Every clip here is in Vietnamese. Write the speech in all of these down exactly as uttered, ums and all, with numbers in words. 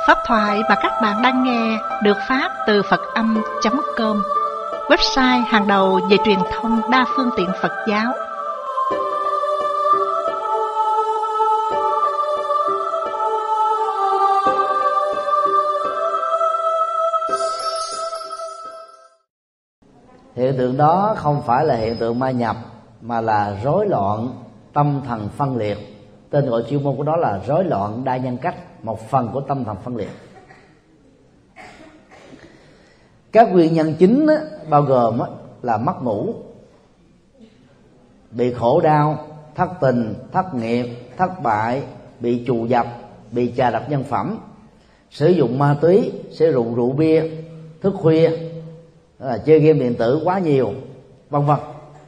Pháp thoại mà các bạn đang nghe được phát từ Phật Âm chấm com, website hàng đầu về truyền thông đa phương tiện Phật giáo. Hiện tượng đó không phải là hiện tượng ma nhập, mà là rối loạn tâm thần phân liệt. Tên gọi chuyên môn của đó là rối loạn đa nhân cách, một phần của tâm thần phân liệt. Các nguyên nhân chính á, bao gồm á, là mất ngủ, bị khổ đau, thất tình, thất nghiệp, thất bại, bị trù dập, bị chà đạp nhân phẩm, sử dụng ma túy, sử dụng rượu bia, thức khuya, là chơi game điện tử quá nhiều, vân vân,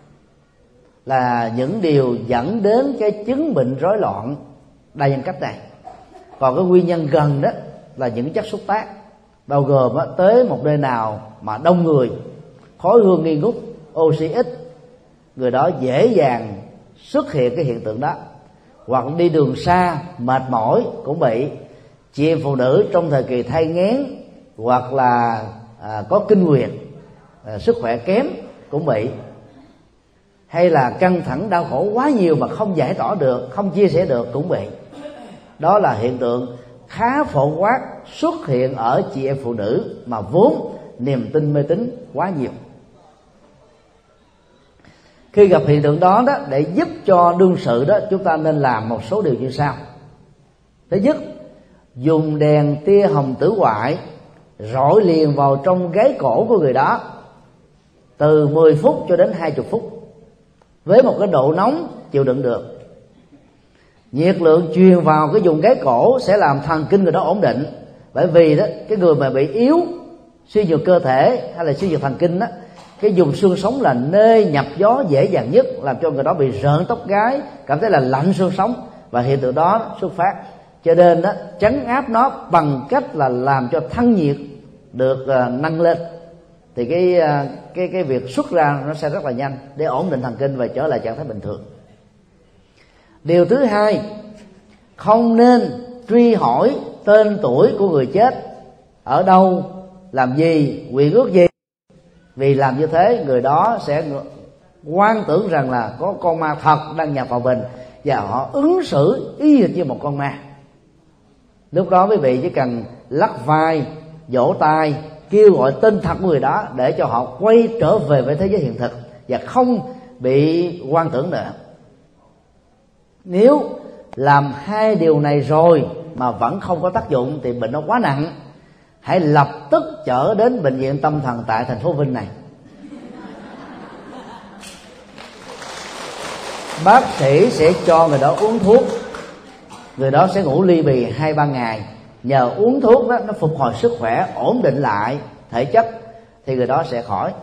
là những điều dẫn đến cái chứng bệnh rối loạn đa nhân cách này. Còn cái nguyên nhân gần đó là những chất xúc tác, bao gồm á, tới một nơi nào mà đông người, khói hương nghi ngút, oxy ít, người đó dễ dàng xuất hiện cái hiện tượng đó. Hoặc đi đường xa mệt mỏi cũng bị. Chị em phụ nữ trong thời kỳ thai nghén hoặc là à, có kinh nguyệt, à, sức khỏe kém cũng bị. Hay là căng thẳng đau khổ quá nhiều mà không giải tỏa được, không chia sẻ được cũng bị. Đó là hiện tượng khá phổ quát xuất hiện ở chị em phụ nữ mà vốn niềm tin mê tín quá nhiều. Khi gặp hiện tượng đó, đó để giúp cho đương sự đó, chúng ta nên làm một số điều như sau. Thứ nhất, dùng đèn tia hồng tử ngoại rọi liền vào trong gáy cổ của người đó từ mười phút cho đến hai mươi phút với một cái độ nóng chịu đựng được. Nhiệt lượng truyền vào cái vùng gáy cổ sẽ làm thần kinh người đó ổn định. Bởi vì đó, cái người mà bị yếu, suy nhược cơ thể hay là suy nhược thần kinh đó, cái vùng xương sống là nơi nhập gió dễ dàng nhất, làm cho người đó bị rợn tóc gáy, cảm thấy là lạnh xương sống, và hiện tượng đó xuất phát. Cho nên đó, trấn áp nó bằng cách là làm cho thân nhiệt được uh, nâng lên, thì cái uh, cái cái việc xuất ra nó sẽ rất là nhanh để ổn định thần kinh và trở lại trạng thái bình thường. Điều thứ hai, không nên truy hỏi tên tuổi của người chết, ở đâu, làm gì, nguyện ước gì. Vì làm như thế người đó sẽ quan tưởng rằng là có con ma thật đang nhập vào mình, và họ ứng xử y hệt như một con ma. Lúc đó quý vị chỉ cần lắc vai, vỗ tay, kêu gọi tên thật của người đó để cho họ quay trở về với thế giới hiện thực và không bị quan tưởng nữa. Nếu làm hai điều này rồi mà vẫn không có tác dụng thì bệnh nó quá nặng, hãy lập tức chở đến bệnh viện tâm thần tại thành phố Vinh này. Bác sĩ sẽ cho người đó uống thuốc, người đó sẽ ngủ ly bì hai ba ngày. Nhờ uống thuốc đó, nó phục hồi sức khỏe, ổn định lại thể chất, thì người đó sẽ khỏi.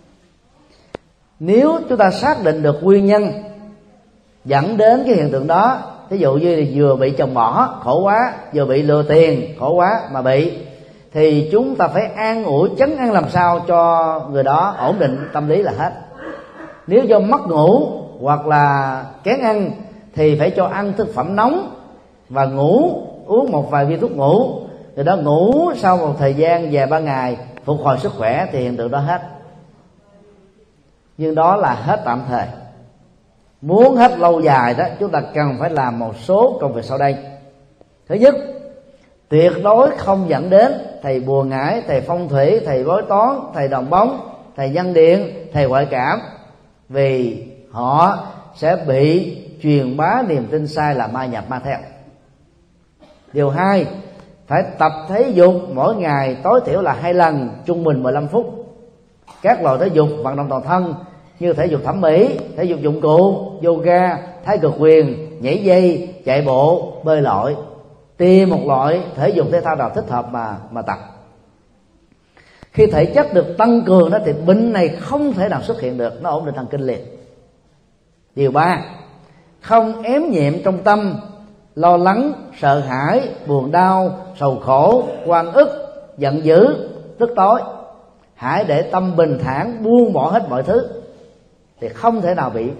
Nếu chúng ta xác định được nguyên nhân dẫn đến cái hiện tượng đó, ví dụ như là vừa bị chồng bỏ khổ quá, vừa bị lừa tiền khổ quá mà bị, thì chúng ta phải an ủi, trấn an làm sao cho người đó ổn định tâm lý là hết. Nếu do mất ngủ hoặc là kén ăn thì phải cho ăn thực phẩm nóng và ngủ, uống một vài viên thuốc ngủ. Người đó ngủ sau một thời gian vài ba ngày phục hồi sức khỏe thì hiện tượng đó hết. Nhưng đó là hết tạm thời. Muốn hết lâu dài đó, chúng ta cần phải làm một số công việc sau đây. Thứ nhất, tuyệt đối không dẫn đến thầy bùa ngải, thầy phong thủy, thầy bói toán, thầy đồng bóng, thầy nhân điện, thầy ngoại cảm, vì họ sẽ bị truyền bá niềm tin sai là ma nhập ma theo. Điều hai, phải tập thể dục mỗi ngày tối thiểu là hai lần, trung bình mười lăm phút. Các loại thể dục vận động toàn thân như thể dục thẩm mỹ, thể dục dụng cụ, yoga, thái cực quyền, nhảy dây, chạy bộ, bơi lội, tìm một loại thể dục thể thao nào thích hợp mà mà tập. Khi thể chất được tăng cường đó thì bệnh này không thể nào xuất hiện được, nó ổn định thần kinh liền. Điều ba, không ém nhẹm trong tâm, lo lắng, sợ hãi, buồn đau, sầu khổ, oan ức, giận dữ, tức tối. Hãy để tâm bình thản, buông bỏ hết mọi thứ thì không thể nào bị.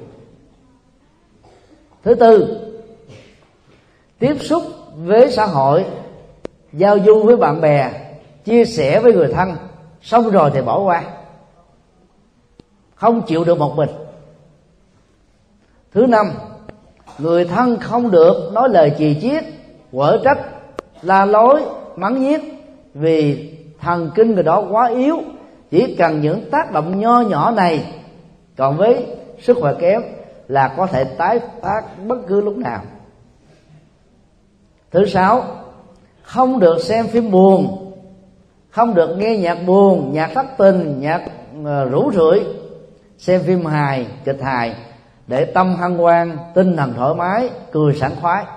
Thứ tư, tiếp xúc với xã hội giao du với bạn bè, chia sẻ với người thân, xong rồi thì bỏ qua, không chịu được một mình. Thứ năm, người thân không được nói lời chì chiết, quở trách, la lối, mắng nhiếc, vì thần kinh người đó quá yếu, chỉ cần những tác động nho nhỏ này, còn với sức khỏe kém là có thể tái phát bất cứ lúc nào. Thứ sáu, không được xem phim buồn, không được nghe nhạc buồn, nhạc thất tình, nhạc uh, rủ rượi, xem phim hài, kịch hài để tâm hân hoan, tinh thần thoải mái, cười sảng khoái.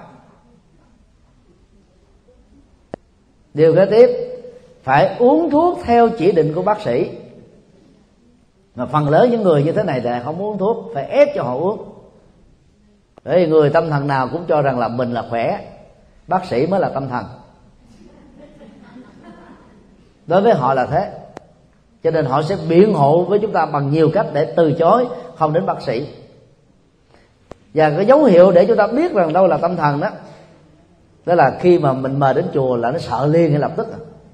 Điều kế tiếp, phải uống thuốc theo chỉ định của bác sĩ. Mà phần lớn những người như thế này thì không uống thuốc, phải ép cho họ uống. Bởi vì người tâm thần nào cũng cho rằng là mình là khỏe, bác sĩ mới là tâm thần. Đối với họ là thế, cho nên họ sẽ biện hộ với chúng ta bằng nhiều cách để từ chối không đến bác sĩ. Và cái dấu hiệu để chúng ta biết rằng đâu là tâm thần đó, đó là khi mà mình mời đến chùa là nó sợ liền ngay lập tức.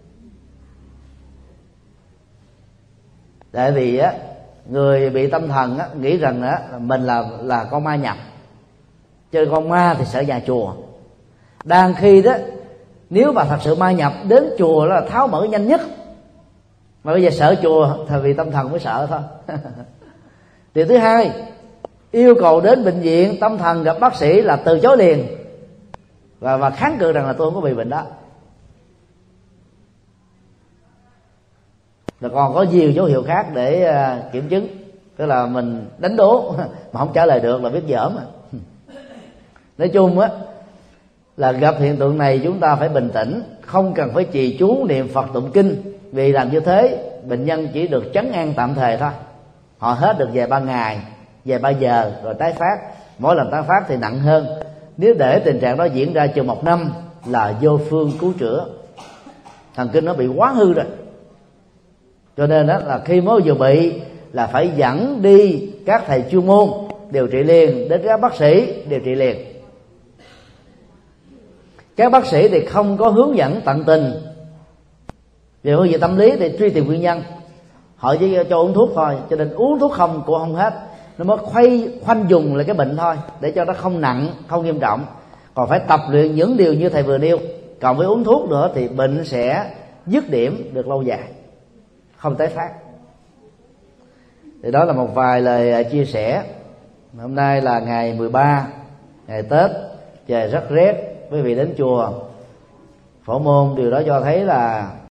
Tại vì á, người bị tâm thần á, nghĩ rằng á, mình là là con ma nhập, cho nên con ma thì sợ nhà chùa. Đang khi đó, nếu mà thật sự ma nhập đến chùa là tháo mở nhanh nhất, mà bây giờ sợ chùa thì vì tâm thần mới sợ thôi. Điều thứ hai, yêu cầu đến bệnh viện tâm thần gặp bác sĩ là từ chối liền, và và kháng cự rằng là tôi không có bị bệnh đó. Rồi còn có nhiều dấu hiệu khác để uh, kiểm chứng, tức là mình đánh đố mà không trả lời được là biết dởm. Mà nói chung á là gặp hiện tượng này chúng ta phải bình tĩnh, không cần phải trì chú niệm Phật tụng kinh, vì làm như thế bệnh nhân chỉ được trấn an tạm thời thôi, họ hết được vài ba ngày, vài ba giờ rồi tái phát. Mỗi lần tái phát thì nặng hơn, nếu để tình trạng đó diễn ra chừng một năm là vô phương cứu chữa, thần kinh nó bị quá hư rồi. Cho nên đó là khi mới vừa bị là phải dẫn đi các thầy chuyên môn điều trị liền, đến các bác sĩ điều trị liền. Các bác sĩ thì không có hướng dẫn tận tình về phương diện tâm lý để truy tìm nguyên nhân, họ chỉ cho uống thuốc thôi, cho nên uống thuốc không cũng không hết, nó mới khoay khoanh dùng lại cái bệnh thôi, để cho nó không nặng, không nghiêm trọng. Còn phải tập luyện những điều như thầy vừa nêu, còn với uống thuốc nữa thì bệnh sẽ dứt điểm được lâu dài, không tái phát. Thì đó là một vài lời chia sẻ. Hôm nay là ngày mười ba, ngày Tết, trời rất rét, quý vị đến chùa Phổ Môn, điều đó cho thấy là